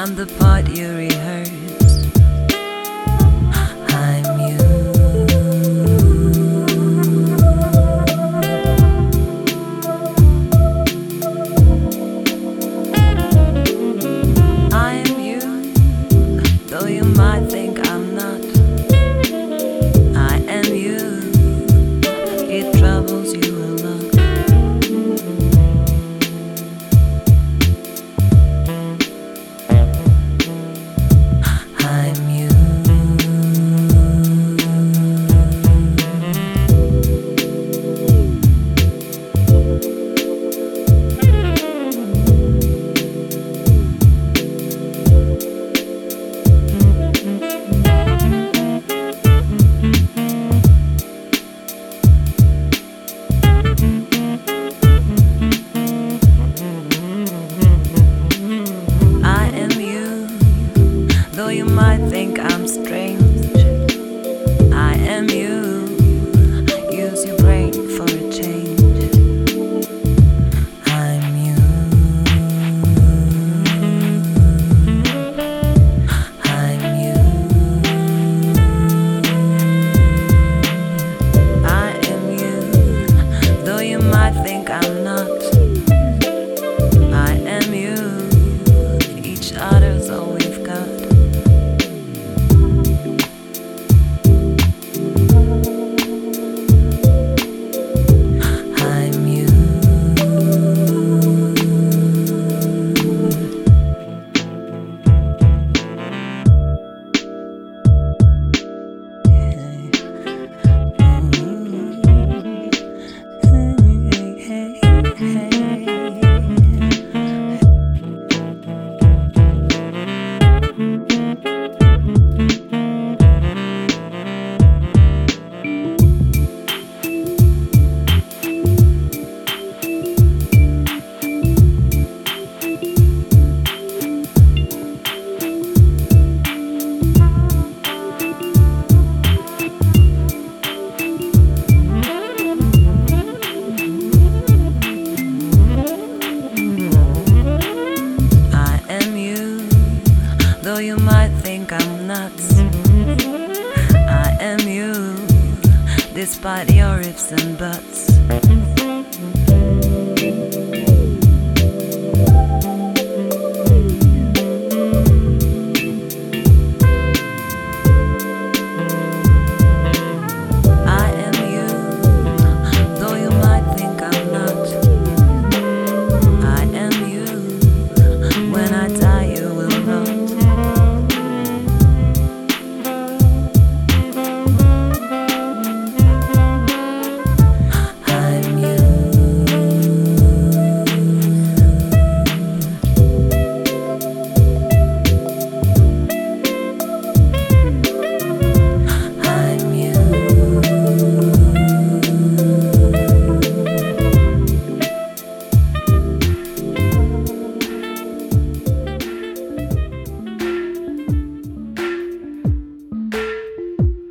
I'm the part you rehearse. I'm you. I'm you, though you might think I'm not. I am you. It troubles you a lot. I'm you. I am you, though you might think I'm strange. I am you. Use your brain for a change. I'm you. I'm you. I am you, though you might think I'm not. I am you. Each other's all we've got. I'm you. Though you might think I'm nuts, I am you, despite your ifs and buts.